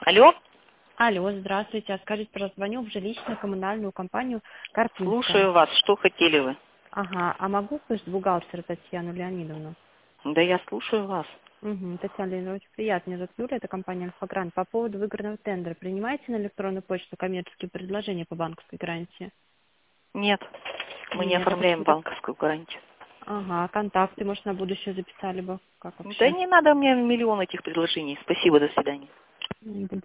Алло, Алло, здравствуйте. А скажите, пожалуйста, звоню в жилищно-коммунальную компанию Карпинская. слушаю вас. Что хотели вы? Ага, а могу слышать бухгалтера Татьяну Леонидовну? Да я слушаю вас. Угу, Татьяна Леонидовна, очень приятно. Меня зовут Юля, это компания «Альфа-Грант». По поводу выигранного тендера. Принимаете на электронную почту коммерческие предложения по банковской гарантии? Нет, мы не Нет, а оформляем почему так? банковскую гарантию. Ага, контакты, может, на будущее записали бы? Как Да вообще? не надо мне миллион этих предложений. Спасибо, до свидания.